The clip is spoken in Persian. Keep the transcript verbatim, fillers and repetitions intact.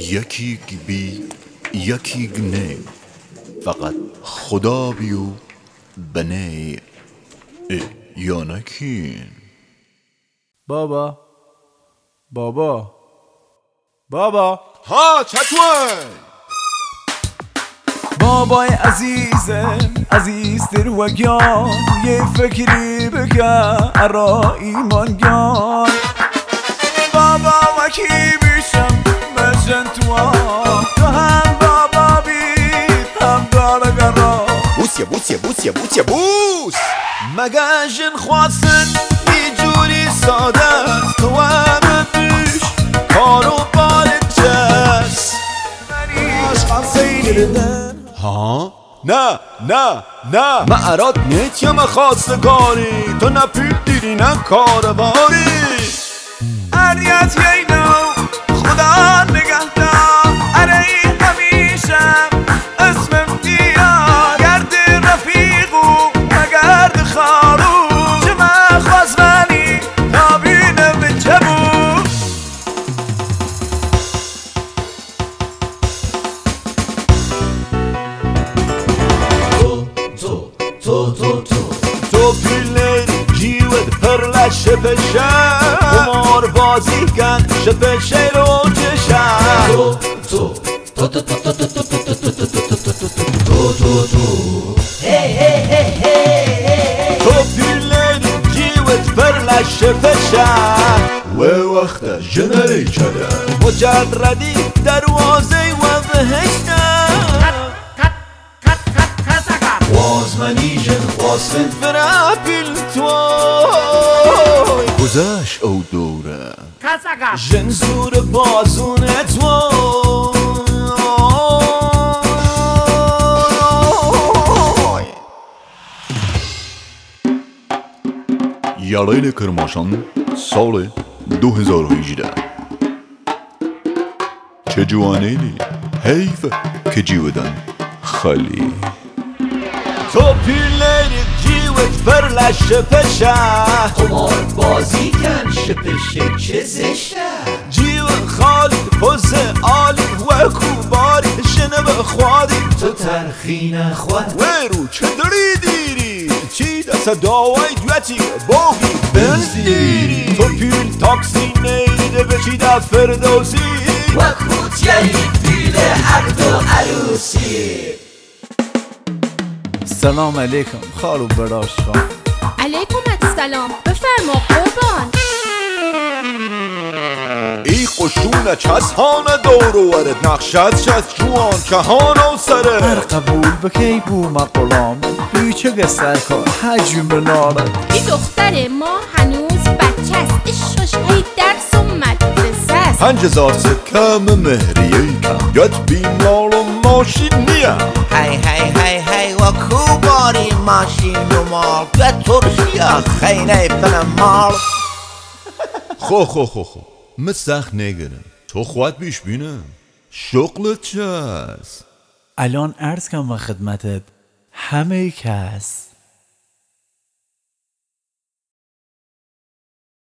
یکی بی یکی نه، فقط خدا بیو بنی یا نکین. بابا بابا بابا ها چطور؟ بابای عزیزم عزیز در وگیان یه فکری بکن ارا ایمان گیان. بابا وکی بیشم مجن تو آن تو هم بابا بید هم دارگرا. بوسیه بوسیه بوسیه بوسیه بوس. مگه جن خواستن ای جوری ساده است تو هم پیش کارو بالت جست. عشقم سیدن ها؟ نه نه نه ما اراد نیت یا ما خواستگاری تو نپید دیدی نه کارواری. اریت یه نو خدا نگهدار اره ای همیشه اسمم دیار گرد رفیقو مگرد خارو چه من خواست منی نابینه به جبو. تو تو تو تو تو پیلی جیوت پر لشه بشه قمار بازی کن شپشه رو چشم. تو تو تو تو تو تو تو تو تو تو تو تو تو پیلی جیوت پر لشه بشه و وقت جنری کده مجردی دروازه و بهشته وازمنی جن خواستن فرا پیل توی گذشت او دوره جن زور بازون توی یالیل کرماشان سال دو هزار و هجده. چه جوانیلی حیف که جیودن خالی. تو پیلری جیوت پر لشه پشه قمار بازی کن شپشه چه زشته. جیو خالی پوز آلی و کوباری شنه بخوادی تو ترخی نخواد و رو چه داری دیری چی دست داوی دویتی باقی بنزدیری. تو پیل تاکسی نیده به چی دا فردوزی و کوتیه پیل عقد و عروسی. سلام علیکم خالو براش خان. علیکم السلام بفرما قربان. ای قشون چسهان دور و ورد نقشت شد جوان کهان و هر سره قبول بکی بو مقلام بیچه سر کار حجم ناره. این دختر ما هنوز بچه است اشش هی درس و مدرسه است. پنج هزار سکم مهریه کم یاد بیمال و ماشین نیم. هی هی هی هی و کوباری ماشین و مال به ترکیه خیلی بنم مال. خو خو خو خو مسخ نگرم تو خود بیش بینم شغلت چه است؟ الان عرض کنم و خدمتت همه کس